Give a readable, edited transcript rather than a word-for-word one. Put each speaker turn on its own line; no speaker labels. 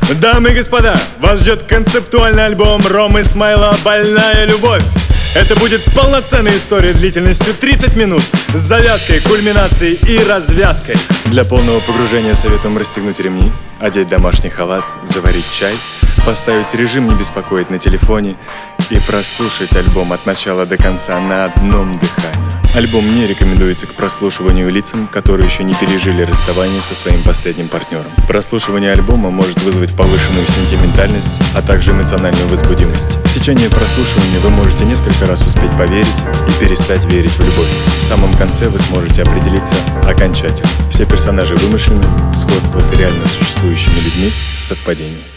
Дамы и господа, вас ждет концептуальный альбом Ромы Смайла «Больная любовь». Это будет полноценная история длительностью 30 минут с завязкой, кульминацией и развязкой. Для полного погружения советуем расстегнуть ремни, одеть домашний халат, заварить чай, поставить режим «Не беспокоить» на телефоне и прослушать альбом от начала до конца на одном дыхании. Альбом не рекомендуется к прослушиванию лицам, которые еще не пережили расставание со своим последним партнером. Прослушивание альбома может вызвать повышенную сентиментальность, а также эмоциональную возбудимость. В течение прослушивания вы можете несколько раз успеть поверить и перестать верить в любовь. В самом конце вы сможете определиться окончательно. Все персонажи вымышлены, сходство с реально существующими людьми — совпадение.